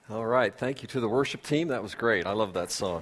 All right, thank you to the worship team. That was great. I love that song.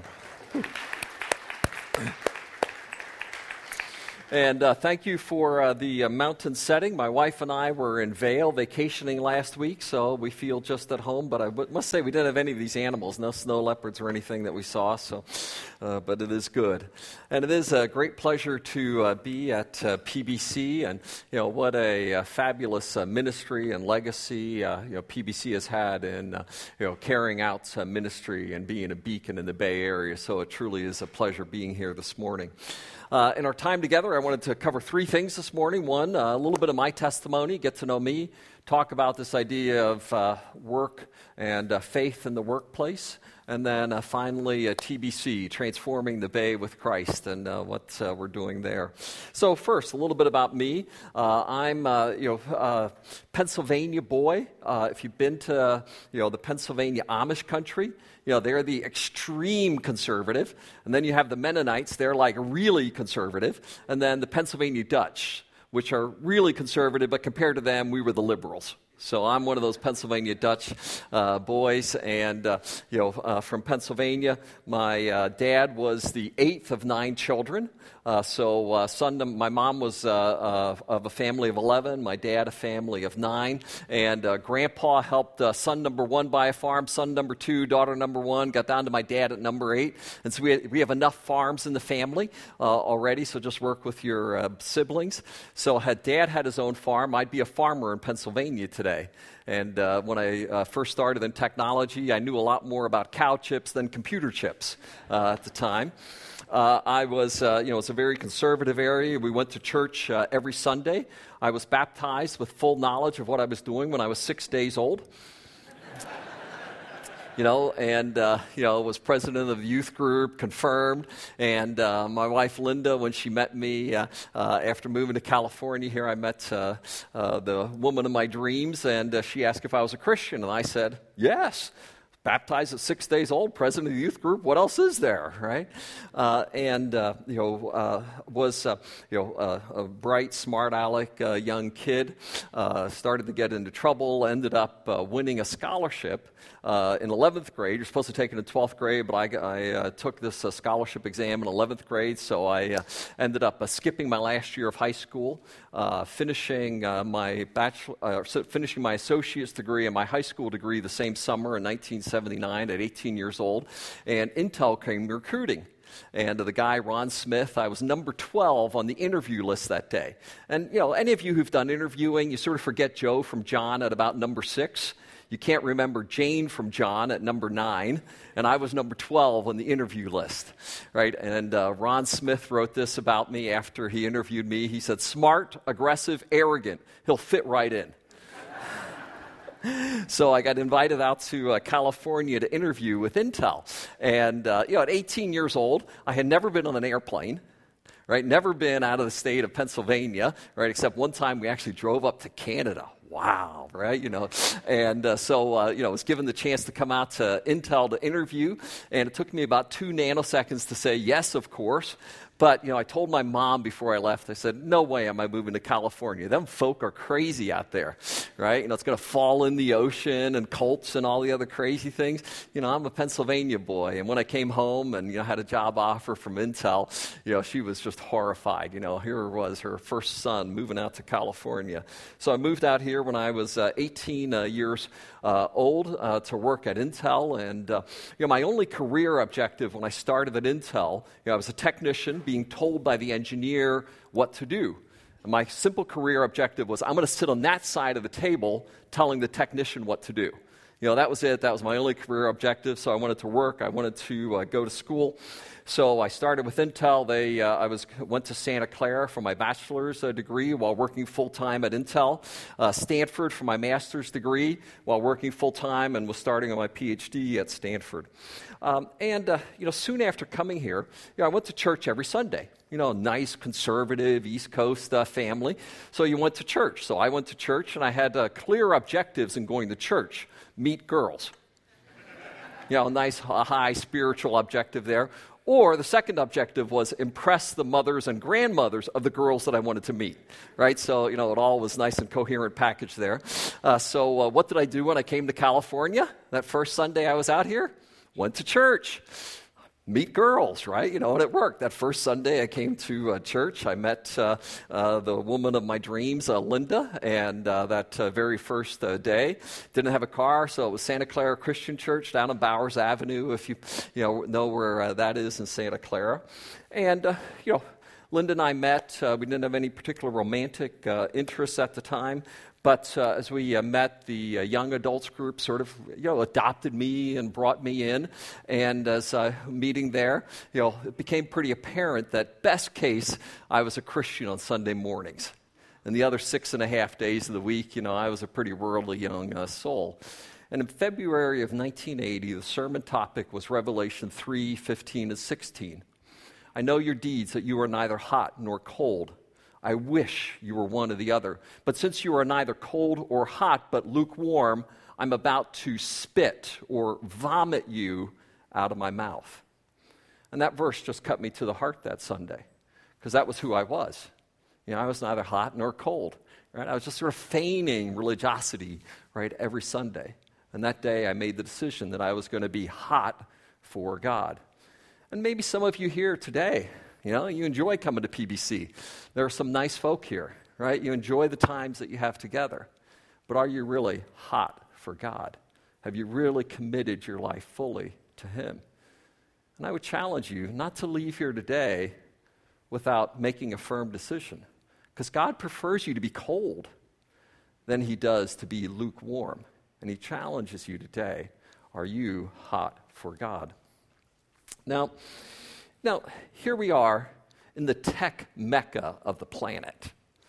And thank you for the mountain setting. My wife and I were in Vail vacationing last week, so we feel just at home. But I must say we didn't have any of these animals, no snow leopards or anything that we saw. But it is good. And it is a great pleasure to be at PBC. And, what a fabulous ministry and legacy, PBC has had in, carrying out ministry and being a beacon in the Bay Area. So it truly is a pleasure being here this morning. In our time together, I wanted to cover three things this morning. One, a little bit of my testimony, get to know me, talk about this idea of work and faith in the workplace, and then finally TBC, Transforming the Bay with Christ, and what we're doing there. So first, a little bit about me. I'm Pennsylvania boy. If you've been to the Pennsylvania Amish country, they're the extreme conservative. And then you have the Mennonites, they're like really conservative. And then the Pennsylvania Dutch, which are really conservative, but compared to them, we were the liberals. So I'm one of those Pennsylvania Dutch boys, and from Pennsylvania. My dad was the eighth of 9 children. My mom was of a family of 11. My dad a family of 9, and Grandpa helped son number 1 buy a farm. Son number 2, daughter number 1, got down to my dad at number 8, and so we have enough farms in the family already. So just work with your siblings. So had Dad had his own farm, I'd be a farmer in Pennsylvania today. And when I first started in technology, I knew a lot more about cow chips than computer chips at the time. It's a very conservative area. We went to church every Sunday. I was baptized with full knowledge of what I was doing when I was 6 days old. Was president of the youth group, confirmed. And my wife, Linda, when she met me after moving to California here, I met the woman of my dreams, and she asked if I was a Christian, and I said, yes. Baptized at 6 days old, president of the youth group. What else is there, right? Was a bright, smart aleck young kid. Started to get into trouble. Ended up winning a scholarship in 11th grade. You're supposed to take it in 12th grade, but I took this scholarship exam in 11th grade. So I ended up skipping my last year of high school, finishing my associate's degree and my high school degree the same summer in 1979 at 18 years old, and Intel came recruiting. And the guy, Ron Smith, I was number 12 on the interview list that day. And, any of you who've done interviewing, you sort of forget Joe from John at about number 6. You can't remember Jane from John at number 9, and I was number 12 on the interview list, right? And Ron Smith wrote this about me after he interviewed me. He said, smart, aggressive, arrogant. He'll fit right in. So I got invited out to California to interview with Intel. And, at 18 years old, I had never been on an airplane, right? Never been out of the state of Pennsylvania, right? Except one time we actually drove up to Canada. Wow, right? And I was given the chance to come out to Intel to interview, and it took me about 2 nanoseconds to say yes, of course. But, I told my mom before I left, I said, no way am I moving to California. Them folk are crazy out there, right? It's going to fall in the ocean and cults and all the other crazy things. I'm a Pennsylvania boy. And when I came home and, had a job offer from Intel, she was just horrified. Here was her first son moving out to California. So I moved out here when I was 18 years old to work at Intel. And, my only career objective when I started at Intel, I was a technician being told by the engineer what to do. And my simple career objective was, I'm going to sit on that side of the table telling the technician what to do. That was it. That was my only career objective. So I wanted to work. I wanted to go to school. So I started with Intel. I went to Santa Clara for my bachelor's degree while working full-time at Intel. Stanford for my master's degree while working full-time, and was starting on my PhD at Stanford. Soon after coming here, I went to church every Sunday. Nice, conservative, East Coast family. So you went to church. So I went to church, and I had clear objectives in going to church. Meet girls. Nice, high spiritual objective there. Or the second objective was impress the mothers and grandmothers of the girls that I wanted to meet, right? So, it all was nice and coherent package there. So what did I do when I came to California? That first Sunday I was out here? Went to church. Meet girls, right? And it worked. That first Sunday I came to church. I met the woman of my dreams, Linda, and that very first day. Didn't have a car, so it was Santa Clara Christian Church down on Bowers Avenue, if you know where that is in Santa Clara. And, Linda and I met. We didn't have any particular romantic interests at the time. But as we met, the young adults group sort of, adopted me and brought me in. And as meeting there, it became pretty apparent that best case, I was a Christian on Sunday mornings. And the other 6.5 days of the week, I was a pretty worldly young soul. And in February of 1980, the sermon topic was Revelation 3:15 and 16. I know your deeds, that you are neither hot nor cold. I wish you were one or the other. But since you are neither cold or hot, but lukewarm, I'm about to spit or vomit you out of my mouth. And that verse just cut me to the heart that Sunday, because that was who I was. I was neither hot nor cold. Right? I was just sort of feigning religiosity, right, every Sunday. And that day I made the decision that I was going to be hot for God. And maybe some of you here today, you enjoy coming to PBC. There are some nice folk here, right? You enjoy the times that you have together. But are you really hot for God? Have you really committed your life fully to Him? And I would challenge you not to leave here today without making a firm decision. Because God prefers you to be cold than He does to be lukewarm. And He challenges you today. Are you hot for God? Now, here we are in the tech mecca of the planet.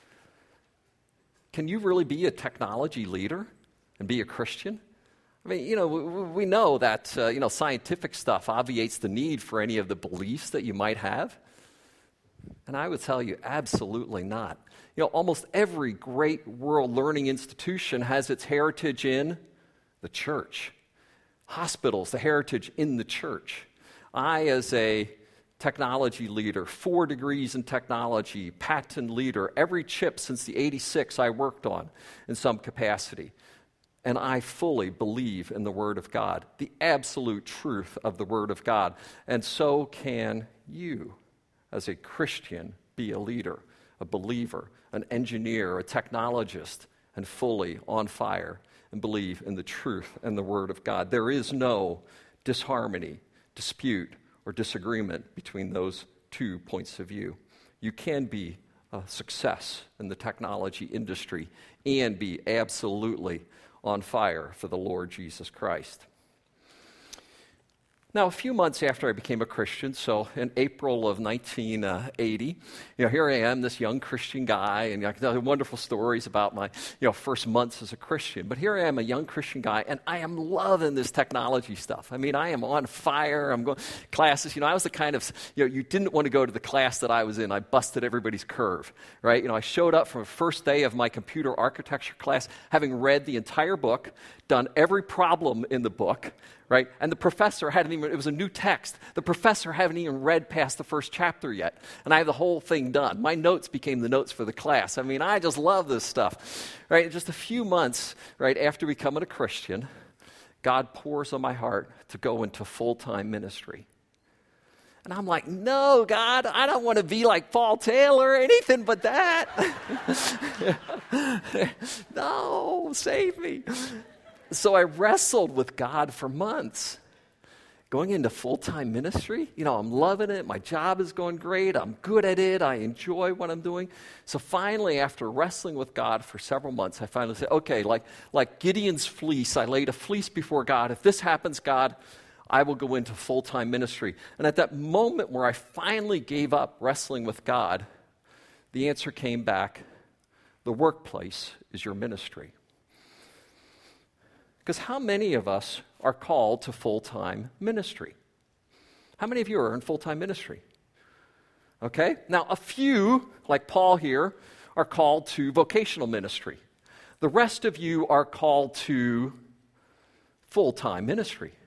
Can you really be a technology leader and be a Christian? I mean, we know that, scientific stuff obviates the need for any of the beliefs that you might have. And I would tell you, absolutely not. Almost every great world learning institution has its heritage in the church. Hospitals, the heritage in the church. I, as a technology leader, 4 degrees in technology, patent leader, every chip since the 86 I worked on in some capacity. And I fully believe in the Word of God, the absolute truth of the Word of God. And so can you, as a Christian, be a leader, a believer, an engineer, a technologist, and fully on fire and believe in the truth and the Word of God. There is no disharmony, dispute, or disagreement between those 2 points of view. You can be a success in the technology industry and be absolutely on fire for the Lord Jesus Christ. Now, a few months after I became a Christian, so in April of 1980, here I am, this young Christian guy, and I can tell you wonderful stories about my, first months as a Christian. But here I am, a young Christian guy, and I am loving this technology stuff. I mean, I am on fire. I'm going classes. I was the kind of, you didn't want to go to the class that I was in. I busted everybody's curve, right? I showed up from the first day of my computer architecture class, having read the entire book, done every problem in the book, right? And the professor hadn't even, it was a new text. The professor hadn't even read past the first chapter yet. And I had the whole thing done. My notes became the notes for the class. I mean, I just love this stuff, right? Just a few months, right, after becoming a Christian, God pours on my heart to go into full-time ministry. And I'm like, no, God, I don't want to be like Paul Taylor or anything but that. No, save me. So I wrestled with God for months. Going into full-time ministry, I'm loving it. My job is going great. I'm good at it. I enjoy what I'm doing. So finally, after wrestling with God for several months, I finally said, okay, like Gideon's fleece, I laid a fleece before God. If this happens, God, I will go into full-time ministry. And at that moment where I finally gave up wrestling with God, the answer came back, the workplace is your ministry. Because how many of us are called to full-time ministry? How many of you are in full-time ministry? Okay? Now, a few, like Paul here, are called to vocational ministry. The rest of you are called to full-time ministry.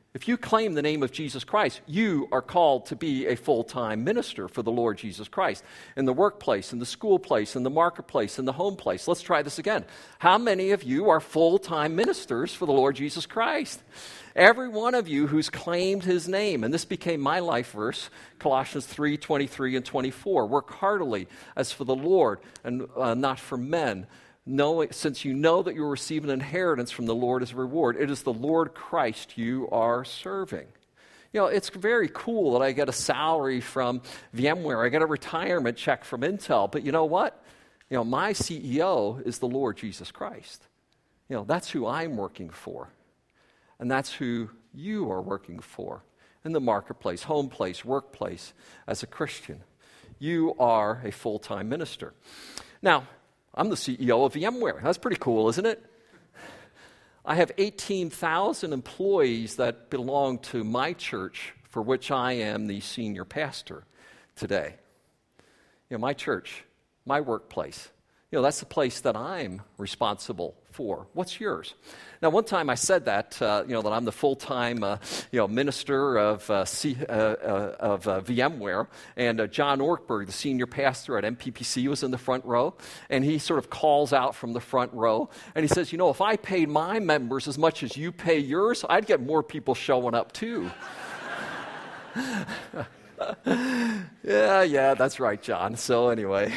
If you claim the name of Jesus Christ, you are called to be a full-time minister for the Lord Jesus Christ. In the workplace, in the school place, in the marketplace, in the home place. Let's try this again. How many of you are full-time ministers for the Lord Jesus Christ? Every one of you who's claimed his name, and this became my life verse, Colossians 3:23 and 24. Work heartily as for the Lord and not for men. Since you know that you will receive an inheritance from the Lord as a reward, it is the Lord Christ you are serving. It's very cool that I get a salary from VMware. I get a retirement check from Intel. But you know what? My CEO is the Lord Jesus Christ. That's who I'm working for. And that's who you are working for in the marketplace, home place, workplace, as a Christian. You are a full-time minister. Now, I'm the CEO of VMware. That's pretty cool, isn't it? I have 18,000 employees that belong to my church, for which I am the senior pastor today. My church, my workplace, that's the place that I'm responsible for. What's yours? Now, one time I said that, that I'm the full-time, minister of VMware, and John Orkberg, the senior pastor at MPPC, was in the front row, and he sort of calls out from the front row, and he says, if I paid my members as much as you pay yours, I'd get more people showing up too. Yeah, that's right, John. So anyway,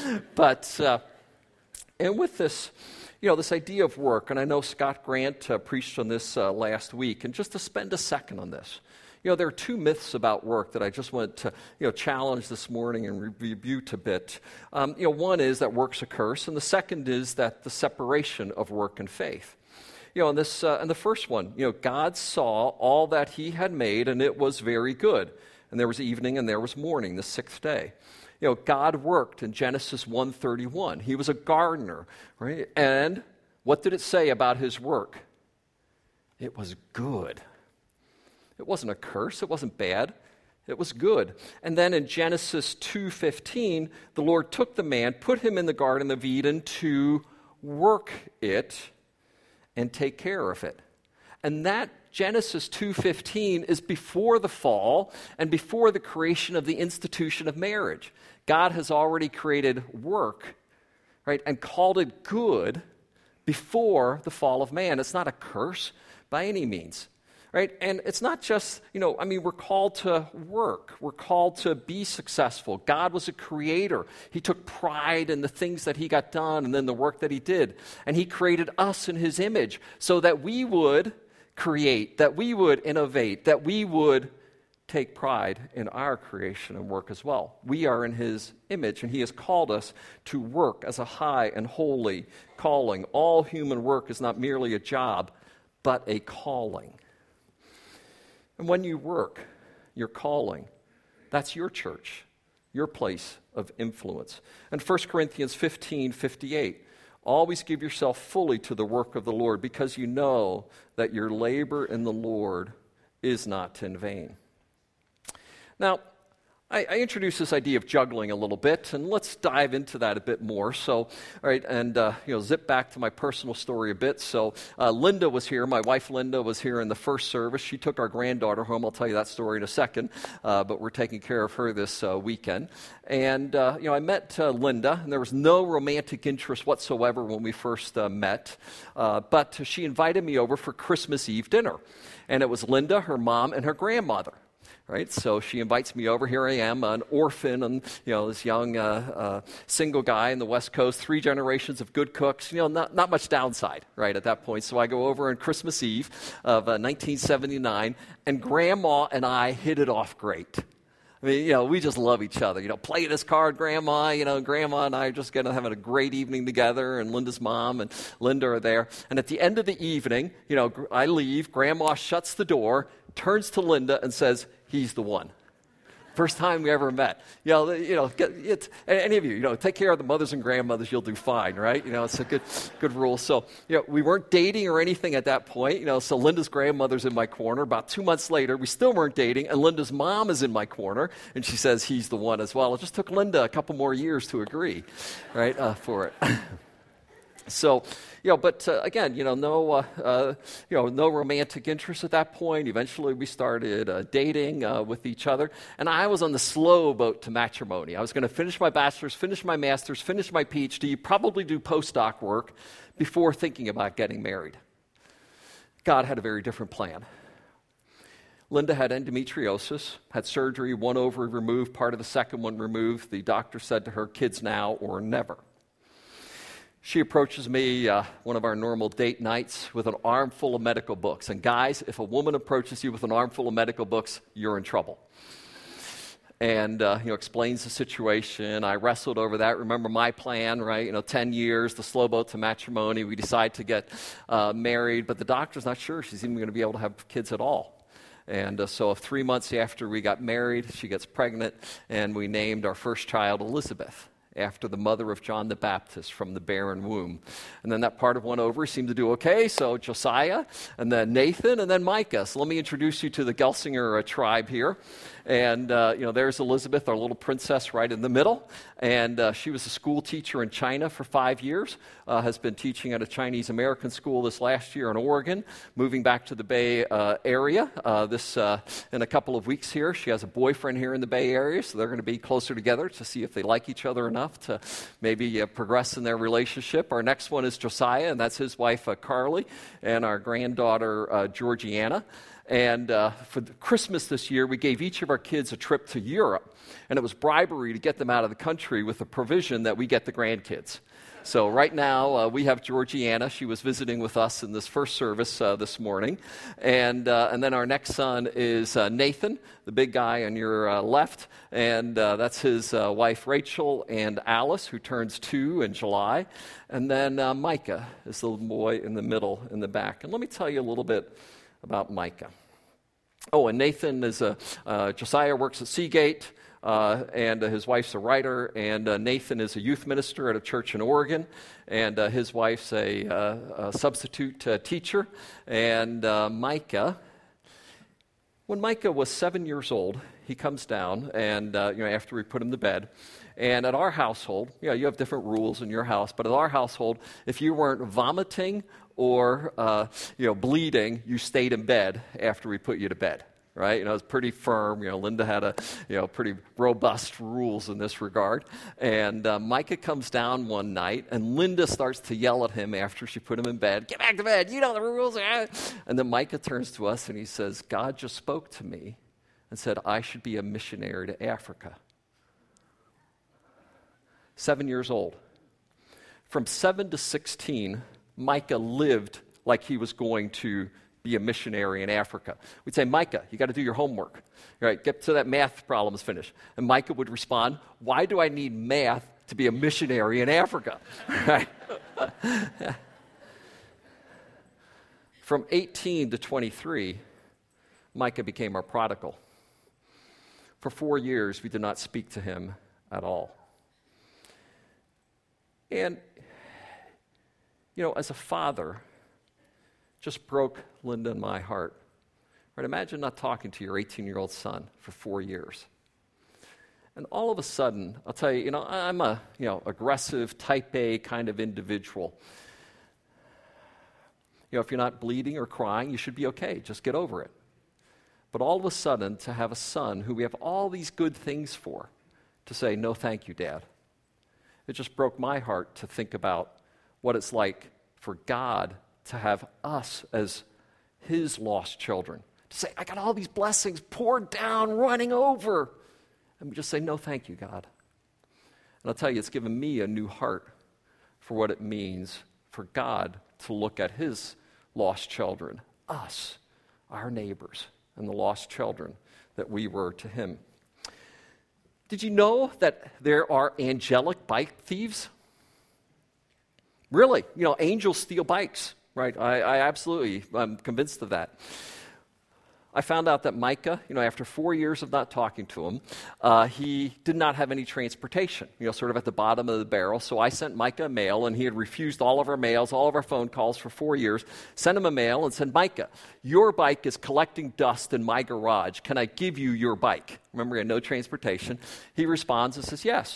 and with this, this idea of work, and I know Scott Grant preached on this last week, and just to spend a second on this, there are two myths about work that I just want to, challenge this morning and rebuke a bit. One is that work's a curse, and the second is that the separation of work and faith. And the first one, God saw all that he had made, and it was very good. And there was evening and there was morning, the sixth day. God worked in Genesis 1:31. He was a gardener, right? And what did it say about his work? It was good. It wasn't a curse. It wasn't bad. It was good. And then in Genesis 2:15, the Lord took the man, put him in the Garden of Eden to work it and take care of it. And that Genesis 2:15 is before the fall and before the creation of the institution of marriage. God has already created work, right, and called it good before the fall of man. It's not a curse by any means, right? And it's not just, we're called to work. We're called to be successful. God was a creator. He took pride in the things that he got done and then the work that he did. And he created us in his image so that we would create, that we would innovate, that we would take pride in our creation and work as well. We are in his image, and he has called us to work as a high and holy calling. All human work is not merely a job, but a calling. And when you work, your calling, that's your church, your place of influence. And 1 Corinthians 15:58, always give yourself fully to the work of the Lord, because you know that your labor in the Lord is not in vain. Now, I introduced this idea of juggling a little bit, and let's dive into that a bit more. So, all right, and zip back to my personal story a bit. So, Linda was here. My wife Linda was here in the first service. She took our granddaughter home. I'll tell you that story in a second. But we're taking care of her this weekend. And I met Linda, and there was no romantic interest whatsoever when we first met. But she invited me over for Christmas Eve dinner, and it was Linda, her mom, and her grandmother. Right, so she invites me over. Here I am, an orphan, and this young single guy in the West Coast, 3 generations of good cooks. Not much downside, right, at that point. So I go over on Christmas Eve of 1979, and Grandma and I hit it off great. I mean, we just love each other. Play this card, Grandma. Grandma and I are just having a great evening together, and Linda's mom and Linda are there. And at the end of the evening, I leave. Grandma shuts the door, turns to Linda, and says, "He's the one." First time we ever met. Any of you, take care of the mothers and grandmothers, you'll do fine, right? It's a good rule. So, we weren't dating or anything at that point. So Linda's grandmother's in my corner. About 2 months later, we still weren't dating, and Linda's mom is in my corner, and she says he's the one as well. It just took Linda a couple more years to agree, right, for it. So, but again, no romantic interest at that point. Eventually, we started dating with each other, and I was on the slow boat to matrimony. I was going to finish my bachelor's, finish my master's, finish my PhD, probably do postdoc work before thinking about getting married. God had a very different plan. Linda had endometriosis, had surgery, one ovary removed, part of the second one removed. The doctor said to her, kids now or never. She approaches me one of our normal date nights with an armful of medical books. And guys, if a woman approaches you with an armful of medical books, you're in trouble. And, explains the situation. I wrestled over that. Remember my plan, right? 10 years, the slow boat to matrimony. We decide to get married, but the doctor's not sure she's even going to be able to have kids at all. And so 3 months after we got married, she gets pregnant, and we named our first child Elizabeth, after the mother of John the Baptist from the barren womb. And then that part of one ovary seemed to do okay, so Josiah, and then Nathan, and then Micah. So let me introduce you to the Gelsinger tribe here. And, there's Elizabeth, our little princess right in the middle. And she was a school teacher in China for 5 years, has been teaching at a Chinese-American school this last year in Oregon, moving back to the Bay Area in a couple of weeks here. She has a boyfriend here in the Bay Area, so they're going to be closer together to see if they like each other enough to maybe progress in their relationship. Our next one is Josiah, and that's his wife, Carly, and our granddaughter, Georgiana. And for Christmas this year, we gave each of our kids a trip to Europe. And it was bribery to get them out of the country with the provision that we get the grandkids. So right now, we have Georgiana. She was visiting with us in this first service this morning. And then our next son is Nathan, the big guy on your left. And that's his wife, Rachel, and Alice, who turns 2 in July. And then Micah is the little boy in the middle, in the back. And let me tell you a little bit about Micah. Oh, and Nathan is Josiah works at Seagate, and his wife's a writer, and Nathan is a youth minister at a church in Oregon, and his wife's a substitute teacher. And Micah, when Micah was 7 years old, he comes down, and after we put him to bed, and at our household, you have different rules in your house, but at our household, if you weren't vomiting or bleeding, you stayed in bed after we put you to bed, right? It was pretty firm. Linda had pretty robust rules in this regard. And Micah comes down one night, and Linda starts to yell at him after she put him in bed. Get back to bed. You know the rules. And then Micah turns to us and he says, God just spoke to me and said I should be a missionary to Africa. 7 years old. From 7 to 16, Micah lived like he was going to be a missionary in Africa. We'd say, Micah, you got to do your homework. All right, get to that math problem is finished. And Micah would respond, why do I need math to be a missionary in Africa? Right? From 18 to 23, Micah became our prodigal. For 4 years, we did not speak to him at all. And as a father, just broke Linda and my heart. Right? Imagine not talking to your 18-year-old son for 4 years. And all of a sudden, I'll tell you, I'm a, aggressive, type A kind of individual. If you're not bleeding or crying, you should be okay. Just get over it. But all of a sudden, to have a son who we have all these good things for, to say, no, thank you, Dad. It just broke my heart to think about what it's like for God to have us as his lost children. To say, I got all these blessings poured down, running over. And we just say, no, thank you, God. And I'll tell you, it's given me a new heart for what it means for God to look at his lost children, us, our neighbors, and the lost children that we were to him. Did you know that there are angelic bike thieves? Really, angels steal bikes, right? I'm convinced of that. I found out that Micah, after 4 years of not talking to him, he did not have any transportation, sort of at the bottom of the barrel. So I sent Micah a mail, and he had refused all of our mails, all of our phone calls for 4 years. Sent him a mail and said, Micah, your bike is collecting dust in my garage. Can I give you your bike? Remember, he had no transportation. He responds and says, yes.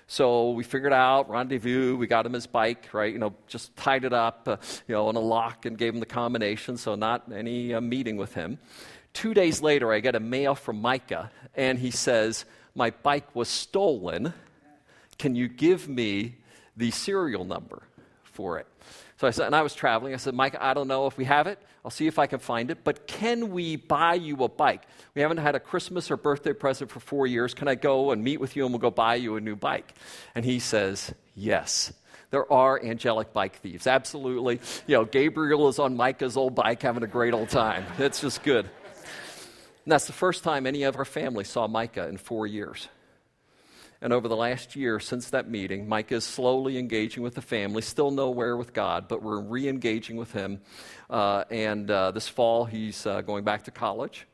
So we figured out, rendezvous, we got him his bike, right? Just tied it up, in a lock and gave him the combination, so not any meeting with him. 2 days later, I get a mail from Micah, and he says, my bike was stolen. Can you give me the serial number for it? So I said, and I was traveling. I said, Micah, I don't know if we have it. I'll see if I can find it. But can we buy you a bike? We haven't had a Christmas or birthday present for 4 years. Can I go and meet with you and we'll go buy you a new bike? And he says, yes. There are angelic bike thieves. Absolutely. Gabriel is on Micah's old bike having a great old time. It's just good. And that's the first time any of our family saw Micah in 4 years. And over the last year since that meeting, Micah is slowly engaging with the family, still nowhere with God, but we're re-engaging with him. And this fall, he's going back to college.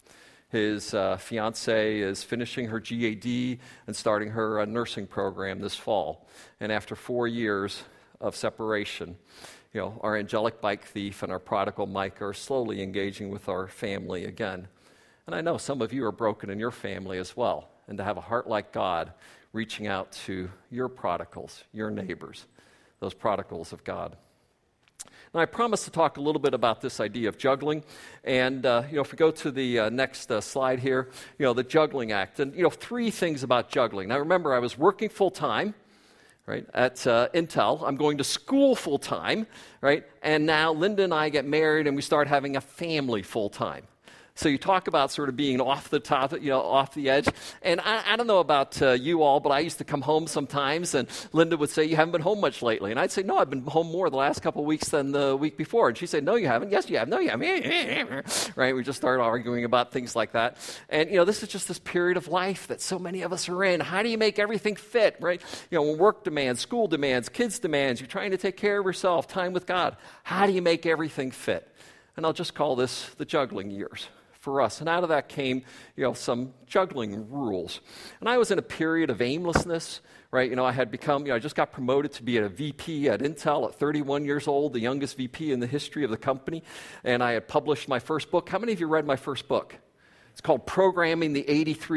His fiancée is finishing her GAD and starting her nursing program this fall. And after 4 years of separation, our angelic bike thief and our prodigal Micah are slowly engaging with our family again. And I know some of you are broken in your family as well. And to have a heart like God reaching out to your prodigals, your neighbors, those prodigals of God. Now, I promised to talk a little bit about this idea of juggling. And, if we go to the next slide here, the juggling act. And, 3 things about juggling. Now, remember, I was working full-time, right, at Intel. I'm going to school full-time, right? And now Linda and I get married and we start having a family full-time. So you talk about sort of being off the top, off the edge. And I don't know about you all, but I used to come home sometimes, and Linda would say, you haven't been home much lately. And I'd say, no, I've been home more the last couple of weeks than the week before. And she'd say, no, you haven't. Yes, you have. No, you haven't. Right? We just started arguing about things like that. And, this is just this period of life that so many of us are in. How do you make everything fit, right? When work demands, school demands, kids demands, you're trying to take care of yourself, time with God. How do you make everything fit? And I'll just call this the juggling years for us. And out of that came, some juggling rules. And I was in a period of aimlessness, right? I had become, I just got promoted to be a VP at Intel at 31 years old, the youngest VP in the history of the company. And I had published my first book. How many of you read my first book? It's called Programming the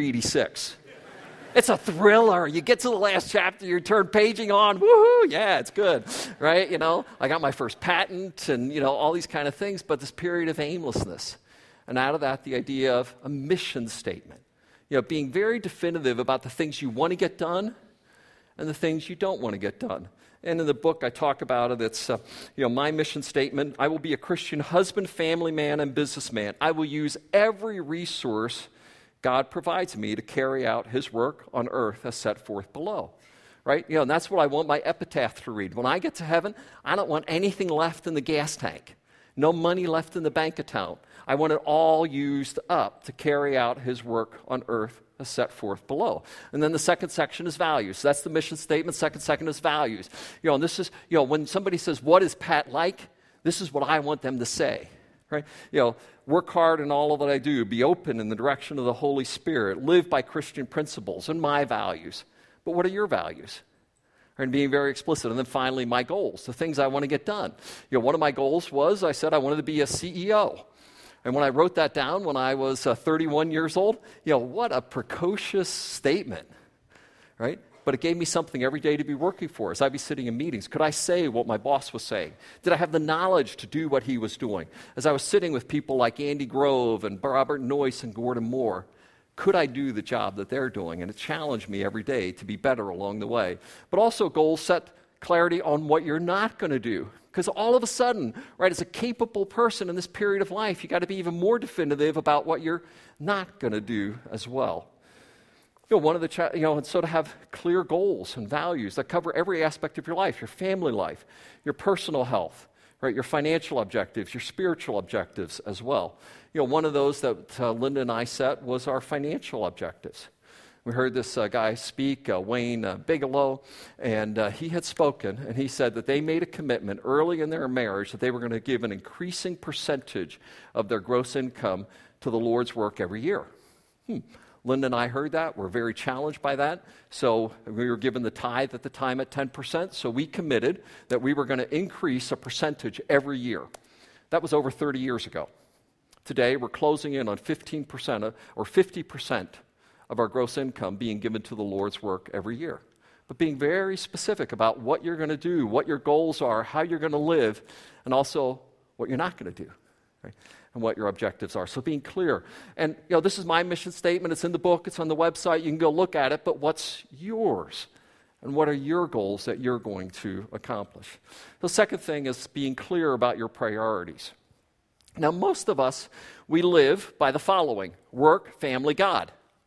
8386. It's a thriller. You get to the last chapter, you turn paging on, woohoo, yeah, it's good, right? I got my first patent and, all these kind of things, but this period of aimlessness. And out of that, the idea of a mission statement. Being very definitive about the things you want to get done and the things you don't want to get done. And in the book, I talk about it. It's, my mission statement. I will be a Christian husband, family man, and businessman. I will use every resource God provides me to carry out his work on earth as set forth below. Right? And that's what I want my epitaph to read. When I get to heaven, I don't want anything left in the gas tank. No money left in the bank account. I want it all used up to carry out his work on earth as set forth below. And then the second section is values. So that's the mission statement. Second is values. And this is, when somebody says, what is Pat like? This is what I want them to say. Right? Work hard in all of that I do. Be open in the direction of the Holy Spirit. Live by Christian principles and my values. But what are your values? And being very explicit. And then finally, my goals, the things I want to get done. One of my goals was, I said I wanted to be a CEO. And when I wrote that down when I was 31 years old, what a precocious statement, right? But it gave me something every day to be working for. As I'd be sitting in meetings, could I say what my boss was saying? Did I have the knowledge to do what he was doing? As I was sitting with people like Andy Grove and Robert Noyce and Gordon Moore, could I do the job that they're doing? And it challenged me every day to be better along the way. But also goals set clarity on what you're not going to do. Because all of a sudden, right, as a capable person in this period of life, you got to be even more definitive about what you're not going to do as well. One of the and so to have clear goals and values that cover every aspect of your life, your family life, your personal health, right, your financial objectives, your spiritual objectives as well. One of those that Linda and I set was our financial objectives. We heard this guy speak, Wayne Bigelow, and he had spoken, and he said that they made a commitment early in their marriage that they were going to give an increasing percentage of their gross income to the Lord's work every year. Linda and I heard that. We're very challenged by that. So we were given the tithe at the time at 10%, so we committed that we were going to increase a percentage every year. That was over 30 years ago. Today, we're closing in on 15% or 50% of our gross income being given to the Lord's work every year. but being very specific about what you're going to do, what your goals are, how you're going to live, and also what you're not going to do, right? And what your objectives are. So being clear. And, this is my mission statement. It's in the book. It's on the website. You can go look at it. But what's yours? And what are your goals that you're going to accomplish? The second thing is being clear about your priorities. Now, most of us, we live by the following: work, family, God.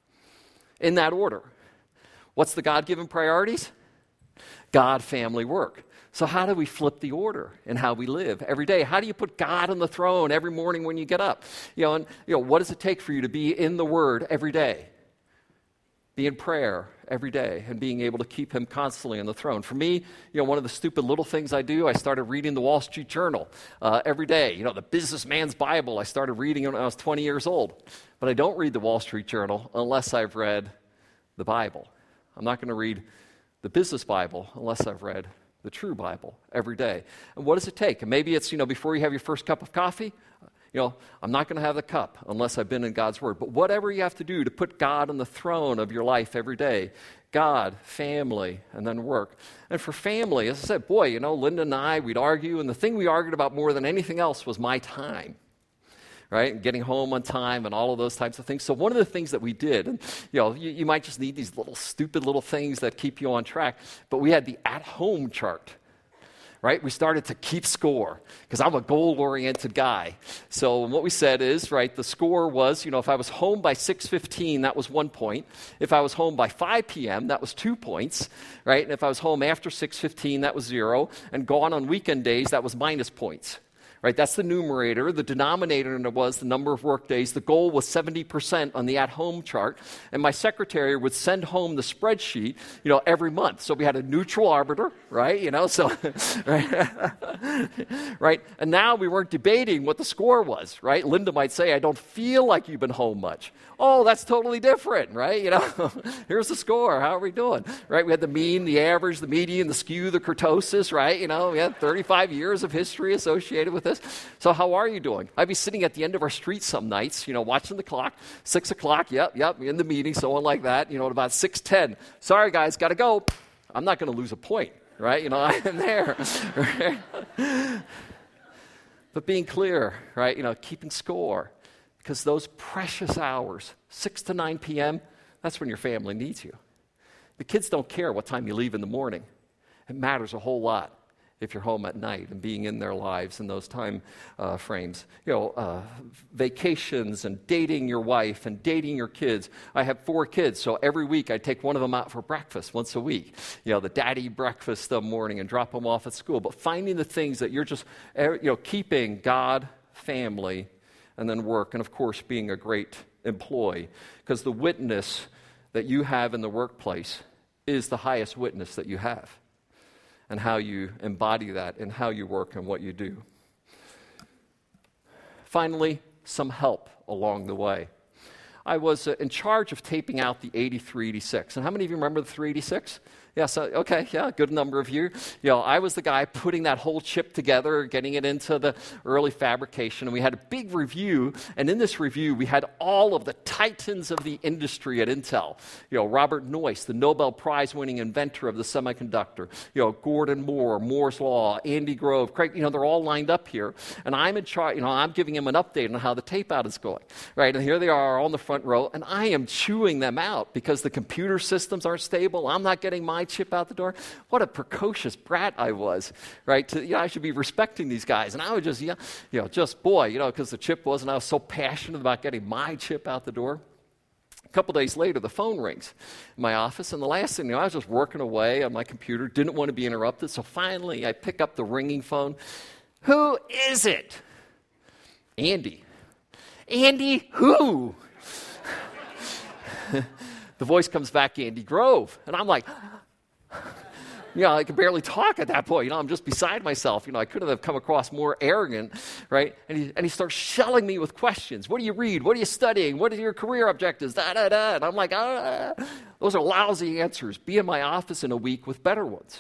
In that order. What's the God-given priorities? God, family, work. So how do we flip the order in how we live every day? How do you put God on the throne every morning when you get up? What does it take for you to be in the Word every day? Be in prayer every day and being able to keep Him constantly on the throne. For me, one of the stupid little things I do, I started reading the Wall Street Journal every day. The businessman's Bible, I started reading it when I was 20 years old. But I don't read the Wall Street Journal unless I've read the Bible. I'm not going to read the business Bible unless I've read the true Bible every day. And what does it take? And maybe it's, before you have your first cup of coffee, I'm not going to have the cup unless I've been in God's Word. But whatever you have to do to put God on the throne of your life every day, God, family, and then work. And for family, as I said, Linda and I, we'd argue, and the thing we argued about more than anything else was my time. Right, and getting home on time and all of those types of things. So one of the things that we did, and you might just need these little stupid little things that keep you on track, but we had the at-home chart. Right, we started to keep score because I'm a goal-oriented guy. So what we said is, the score was, if I was home by 6:15, that was 1 point. If I was home by 5 p.m., that was 2 points. Right, and if I was home after 6:15, that was 0. And gone on weekend days, that was minus points. Right, that's the numerator. The denominator was the number of work days. The goal was 70% on the at-home chart. And my secretary would send home the spreadsheet, every month. So we had a neutral arbiter, right? Right? And now we weren't debating what the score was, right? Linda might say, I don't feel like you've been home much. Oh, that's totally different, right? Here's the score. How are we doing? Right? We had the mean, the average, the median, the skew, the kurtosis, right? We had 35 years of history associated with this. So how are you doing? I'd be sitting at the end of our street some nights, watching the clock, 6 o'clock, yep, in the meeting, so on like that, at about 6:10. Sorry, guys, got to go. I'm not going to lose a point, right? I'm there. Right? But being clear, right? Keeping score. Because those precious hours, 6 to 9 p.m., that's when your family needs you. The kids don't care what time you leave in the morning. It matters a whole lot if you're home at night and being in their lives in those time frames. Vacations and dating your wife and dating your kids. I have 4 kids, so every week I take one of them out for breakfast once a week. The daddy breakfast the morning and drop them off at school. But finding the things that you're just, keeping God, family, and then work, and of course being a great employee. Because the witness that you have in the workplace is the highest witness that you have. And how you embody that in how you work and what you do. Finally, some help along the way. I was in charge of taping out the 8386. And how many of you remember the 386? Yes, okay, yeah, good number of you. I was the guy putting that whole chip together, getting it into the early fabrication, and we had a big review, and in this review, we had all of the titans of the industry at Intel. Robert Noyce, the Nobel Prize-winning inventor of the semiconductor, Gordon Moore, Moore's Law, Andy Grove, Craig, they're all lined up here, and I'm in charge, I'm giving him an update on how the tape out is going, right? And here they are on the front row, and I am chewing them out because the computer systems aren't stable. I'm not getting my chip out the door. What a precocious brat I was, right? I should be respecting these guys. And I would just, because the chip wasn't, I was so passionate about getting my chip out the door. A couple days later, the phone rings in my office, and the last thing, I was just working away on my computer, didn't want to be interrupted, so finally I pick up the ringing phone. Who is it? Andy. Andy who? The voice comes back, Andy Grove. And I'm like, I could barely talk at that point. I'm just beside myself. I couldn't have come across more arrogant, right? And he starts shelling me with questions. What do you read? What are you studying? What are your career objectives? And I'm like, those are lousy answers. Be in my office in a week with better ones.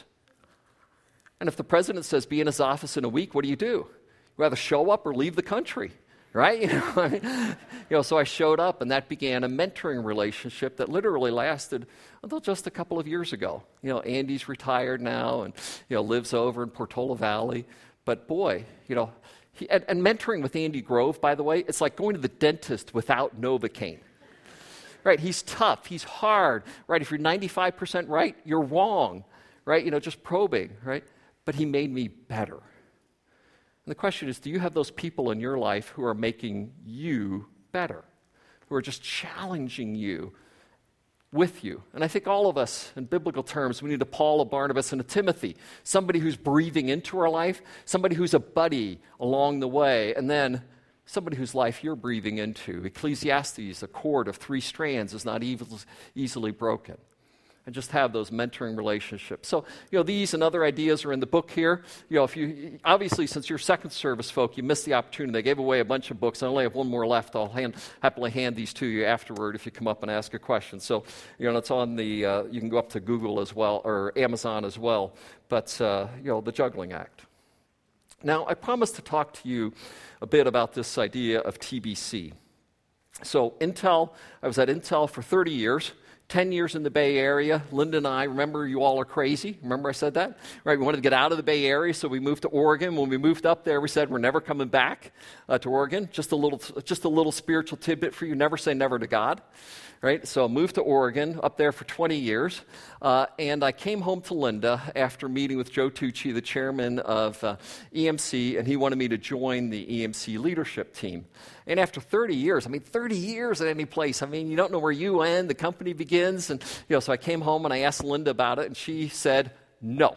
And if the president says be in his office in a week, what do? You rather show up or leave the country, right? So I showed up, and that began a mentoring relationship that literally lasted until just a couple of years ago. Andy's retired now and, lives over in Portola Valley. But boy, and mentoring with Andy Grove, by the way, it's like going to the dentist without Novocaine. Right? He's tough. He's hard. Right? If you're 95% right, you're wrong. Right? Just probing. Right? But he made me better. And the question is, do you have those people in your life who are making you better? Who are just challenging you with you? And I think all of us, in biblical terms, we need a Paul, a Barnabas, and a Timothy. Somebody who's breathing into our life, somebody who's a buddy along the way, and then somebody whose life you're breathing into. Ecclesiastes, a cord of 3 strands is not easily broken. And just have those mentoring relationships. So, these and other ideas are in the book here. If you, obviously, since you're second service folk, you missed the opportunity. They gave away a bunch of books. I only have one more left. I'll happily hand these to you afterward if you come up and ask a question. So, it's on the, you can go up to Google as well, or Amazon as well. But, The Juggling Act. Now, I promised to talk to you a bit about this idea of TBC. So, Intel, I was at Intel for 30 years. 10 years in the Bay Area. Linda and I, remember, you all are crazy. Remember I said that? Right, we wanted to get out of the Bay Area, so we moved to Oregon. When we moved up there, we said we're never coming back to Oregon. Just a little spiritual tidbit for you. Never say never to God. Right? So I moved to Oregon, up there for 20 years. And I came home to Linda after meeting with Joe Tucci, the chairman of EMC, and he wanted me to join the EMC leadership team. And after 30 years, 30 years at any place, you don't know where you end, the company begins. And, so I came home and I asked Linda about it, and she said, no.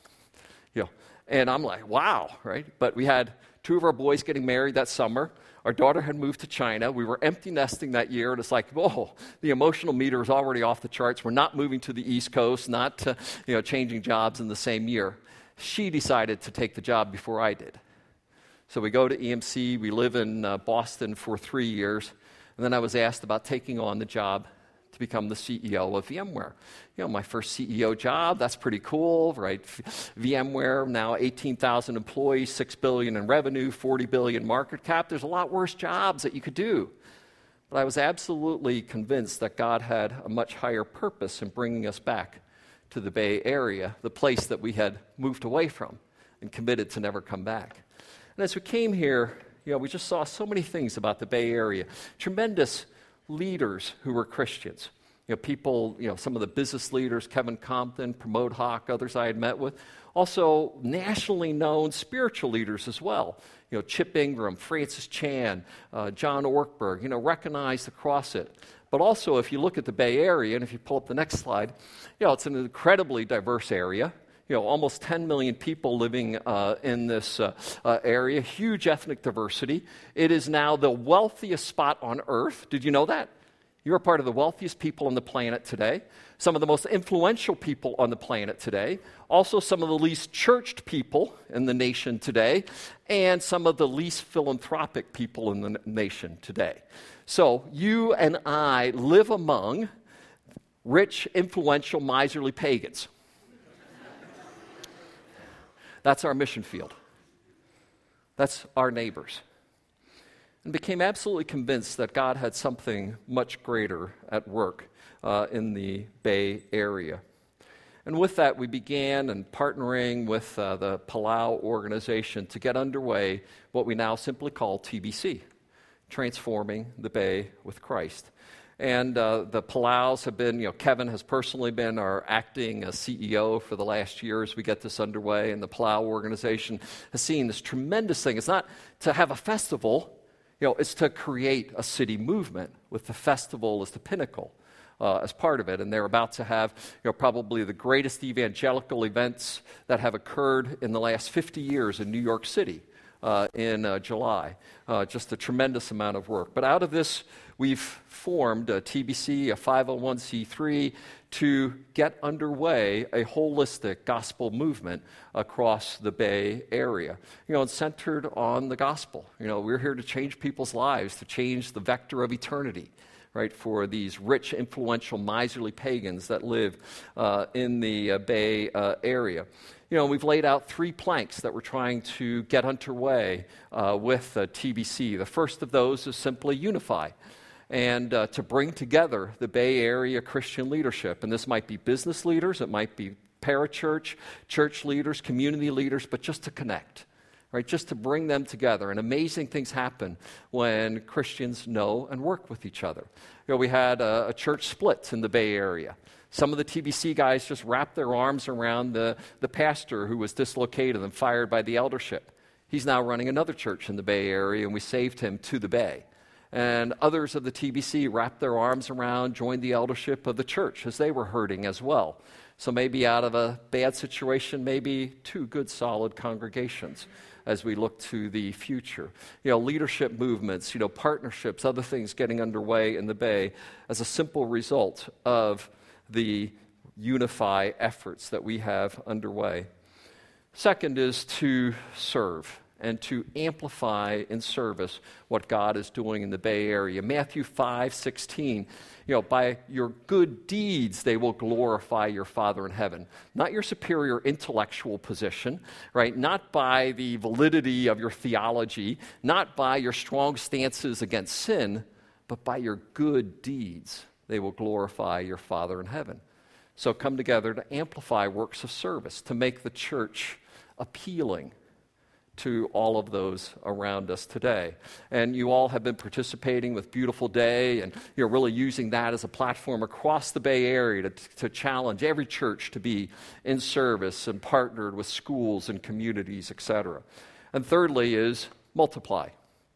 And I'm like, wow, right? But we had 2 of our boys getting married that summer. Our daughter had moved to China. We were empty nesting that year, and it's like, the emotional meter is already off the charts. We're not moving to the East Coast, not changing jobs in the same year. She decided to take the job before I did. So we go to EMC. We live in Boston for 3 years, and then I was asked about taking on the job to become the CEO of VMware. My first CEO job, that's pretty cool, right? VMware, now 18,000 employees, $6 billion in revenue, $40 billion market cap. There's a lot worse jobs that you could do. But I was absolutely convinced that God had a much higher purpose in bringing us back to the Bay Area, the place that we had moved away from and committed to never come back. And as we came here, we just saw so many things about the Bay Area. Tremendous leaders who were Christians. People, some of the business leaders, Kevin Compton, Pramod Haq, others I had met with. Also, nationally known spiritual leaders as well. Chip Ingram, Francis Chan, John Ortberg, recognized across it. But also, if you look at the Bay Area, and if you pull up the next slide, it's an incredibly diverse area. Almost 10 million people living in this area, huge ethnic diversity. It is now the wealthiest spot on earth. Did you know that? You're a part of the wealthiest people on the planet today, some of the most influential people on the planet today, also some of the least churched people in the nation today, and some of the least philanthropic people in the nation today. So you and I live among rich, influential, miserly pagans. That's our mission field. That's our neighbors. And became absolutely convinced that God had something much greater at work in the Bay Area. And with that, we began partnering with the Palau organization to get underway what we now simply call TBC, Transforming the Bay with Christ. And the Palaus have been, Kevin has personally been our acting CEO for the last year as we get this underway. And the Palau organization has seen this tremendous thing. It's not to have a festival, it's to create a city movement with the festival as the pinnacle as part of it. And they're about to have, probably the greatest evangelical events that have occurred in the last 50 years in New York City in July. Just a tremendous amount of work. But out of this, we've formed a TBC, a 501c3, to get underway a holistic gospel movement across the Bay Area. It's centered on the gospel. We're here to change people's lives, to change the vector of eternity, right, for these rich, influential, miserly pagans that live in the Bay Area. We've laid out 3 planks that we're trying to get underway with TBC. The first of those is simply unify, and to bring together the Bay Area Christian leadership. And this might be business leaders, it might be parachurch, church leaders, community leaders, but just to connect, right? Just to bring them together. And amazing things happen when Christians know and work with each other. We had a church split in the Bay Area. Some of the TBC guys just wrapped their arms around the pastor who was dislocated and fired by the eldership. He's now running another church in the Bay Area, and we saved him to the Bay. And others of the TBC wrapped their arms around, joined the eldership of the church as they were hurting as well. So maybe out of a bad situation, maybe 2 good, solid congregations as we look to the future. Leadership movements, partnerships, other things getting underway in the Bay as a simple result of the unify efforts that we have underway. Second is to serve and to amplify in service what God is doing in the Bay Area. Matthew 5:16, by your good deeds they will glorify your Father in heaven. Not your superior intellectual position, right? Not by the validity of your theology, not by your strong stances against sin, but by your good deeds they will glorify your Father in heaven. So come together to amplify works of service, to make the church appealing to all of those around us today. And you all have been participating with Beautiful Day, and you're really using that as a platform across the Bay Area to challenge every church to be in service and partnered with schools and communities, etc. And thirdly is multiply.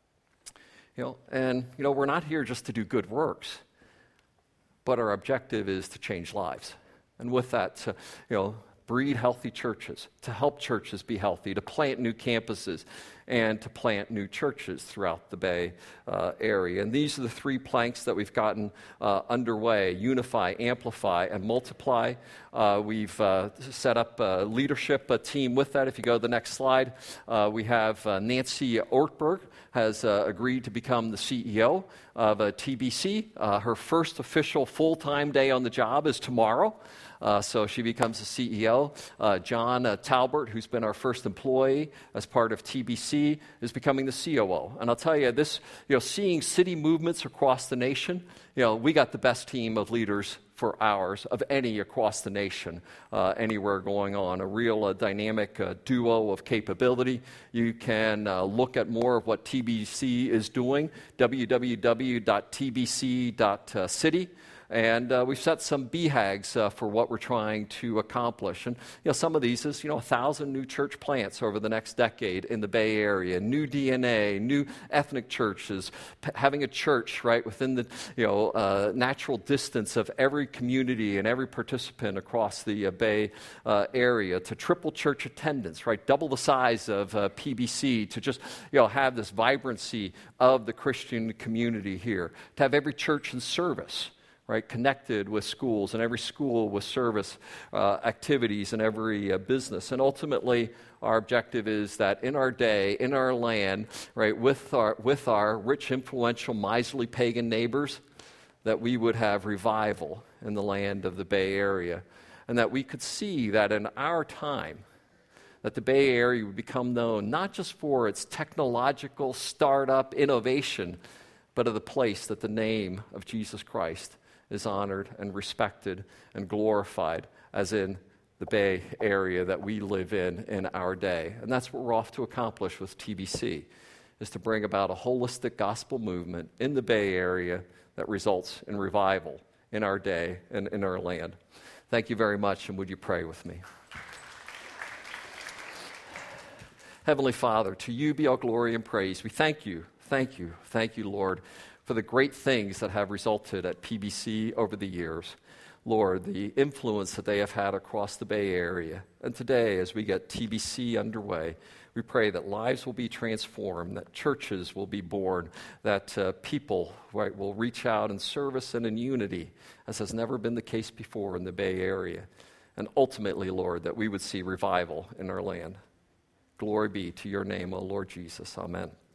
We're not here just to do good works, but our objective is to change lives. And with that, to breed healthy churches, to help churches be healthy, to plant new campuses, and to plant new churches throughout the Bay Area. And these are the 3 planks that we've gotten underway: unify, amplify, and multiply. We've set up a leadership team with that. If you go to the next slide, we have Nancy Ortberg has agreed to become the CEO of TBC. Her first official full-time day on the job is tomorrow. So she becomes the CEO. John Talbert, who's been our first employee as part of TBC, is becoming the COO. And I'll tell you, this, seeing city movements across the nation, we got the best team of leaders for ours of any across the nation, anywhere going on. A real dynamic duo of capability. You can look at more of what TBC is doing, www.tbc.city. And we've set some BHAGs for what we're trying to accomplish. And some of these is 1,000 new church plants over the next decade in the Bay Area, new DNA, new ethnic churches, having a church right within the natural distance of every community and every participant across the Bay Area, to triple church attendance, right, double the size of PBC, to just have this vibrancy of the Christian community here, to have every church in service, right, connected with schools, and every school with service activities, and every business. And ultimately, our objective is that in our day, in our land, right, with our rich, influential, miserly pagan neighbors, that we would have revival in the land of the Bay Area, and that we could see that in our time, that the Bay Area would become known not just for its technological startup innovation, but of the place that the name of Jesus Christ is honored and respected and glorified, as in the Bay Area that we live in our day. And that's what we're off to accomplish with TBC, is to bring about a holistic gospel movement in the Bay Area that results in revival in our day and in our land. Thank you very much, and would you pray with me? Heavenly Father, to you be all glory and praise. We thank you, Lord, for the great things that have resulted at PBC over the years. Lord, the influence that they have had across the Bay Area. And today, as we get TBC underway, we pray that lives will be transformed, that churches will be born, that people will reach out in service and in unity, as has never been the case before in the Bay Area. And ultimately, Lord, that we would see revival in our land. Glory be to your name, O Lord Jesus. Amen.